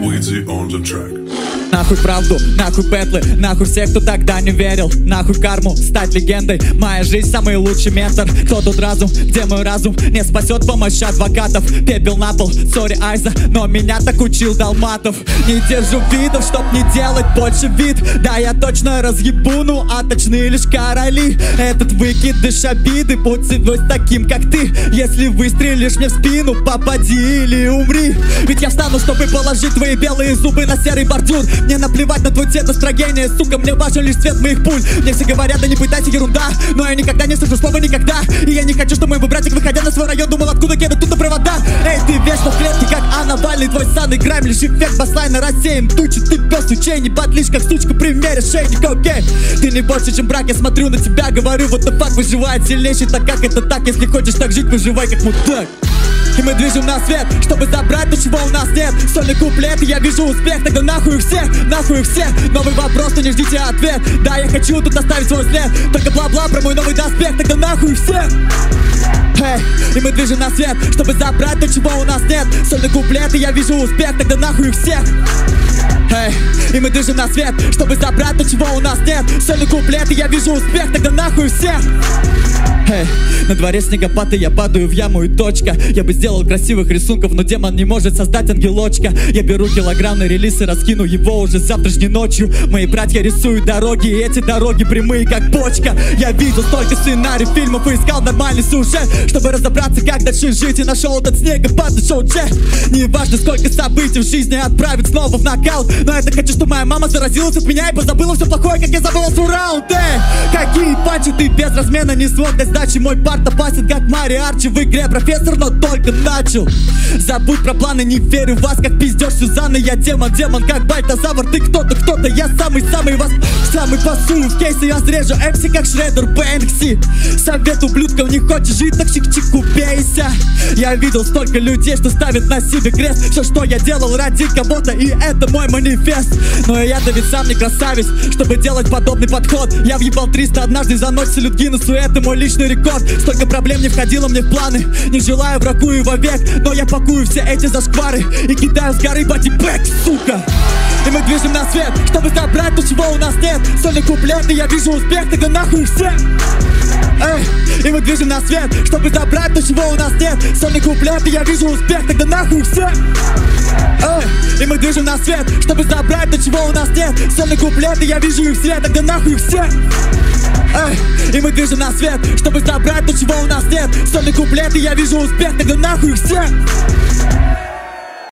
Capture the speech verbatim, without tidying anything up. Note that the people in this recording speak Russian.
Weezy on the track. Нахуй правду, нахуй петлы, нахуй всех, кто тогда не верил. Нахуй карму, стать легендой. Моя жизнь самый лучший ментор. Кто тут разум, где мой разум? Не спасет помощь адвокатов. Пепел на пол, сори Айза, но меня так учил Долматов. Не держу видов, чтоб не делать больше вид. Да, я точно разъебу, ну а точнее лишь короли. Этот выкидыш обиды, будь всегда таким, как ты. Если выстрелишь мне в спину, попади или умри. Ведь я встану, чтобы положить твои белые зубы на серый бордюр. Мне наплевать на твой цвет настроения, сука, мне важен лишь цвет моих пуль. Мне все говорят, да не пытайся, ерунда, но я никогда не слышу слова никогда. И я не хочу, чтобы мой братик, выходя на свой район, думал, откуда кедут тут провода. Эй, ты вечно в клетке, как Анна-Вальный, твой санный грайм, лишь эффект баслайна рассеем тучи. Ты пес учей, не подлишь, как сучку, примеришь шейник, окей. Ты не больше, чем брак, я смотрю на тебя, говорю, вот the fuck, выживает сильнейший, так как это так, если хочешь так жить, выживай как мудак. И мы движем на свет, чтобы забрать то, чего у нас нет. Сольный куплет, и я вижу успех. Тогда нахуй их всех, нахуй их всех. Новый вопрос, но не ждите ответ. Да, я хочу тут оставить свой след. Только бла-бла про мой новый доспех. Тогда нахуй их всех. Hey, и мы движем на свет, чтобы забрать то, чего у нас нет. Сольный куплет, и я вижу успех. Тогда нахуй их всех. Hey, и мы движем на свет, чтобы забрать то, чего у нас нет. Сольный куплет, и я вижу успех. Тогда нахуй их всех. Hey, на дворе снегопад, и я падаю в яму и точка. Я бы сделал красивых рисунков, но демон не может создать ангелочка. Я беру килограммный релиз и раскину его уже завтрашней ночью. Мои братья рисуют дороги, и эти дороги прямые как почка. Я видел столько сценариев, фильмов и искал нормальный сюжет, чтобы разобраться, как дальше жить. И нашел этот снегопад, нашел джет. Не важно, сколько событий в жизни отправить снова в нокаут, но это хочу, чтобы моя мама заразилась от меня и позабыла все плохое, как я забыла свой раунд. Эй, какие панчи ты без размена не смог дать сдачи. Мой парт опасен, как Мари Арчи в игре профессор, но только начал. Забудь про планы, не верю в вас, как пиздешь Сюзанны. Я демон, демон, как Бальтазавр. Ты кто-то, кто-то, я самый-самый вас. Самый пасую в кейсы, я срежу эм си, как Шреддер Бэнкси. Совет ублюдков, не хочешь жить, так чик-чик убейся. Я видел столько людей, что ставят на себе крест. Все, что я делал ради кого-то, и это мой манифест. Но я-то ведь сам не красавец, чтобы делать подобный подход. Я въебал триста однажды за ночь, салют Гиннесу, это мой личный рекорд. Столько проблем не входило мне в планы. Не желаю врагу и вовек, но я пакую все эти зашквары и кидаю с горы бодибэк, сука. И мы движем на свет, чтобы забрать то, чего у нас нет. Сольный куплет, и я вижу успех, тогда нахуй их всех. Эй, и мы движем на свет, чтобы забрать то, чего у нас нет. Сольный куплет, и я вижу успех, тогда нахуй их всех. Эй, и мы движем на свет, чтобы забрать то, чего у нас нет. Сольный куплет, и я вижу их свет, тогда нахуй их всех. Эй, и мы движем на свет, чтобы забрать то, чего у нас нет. Сольный куплет, и я вижу успех, тогда нахуй их всех.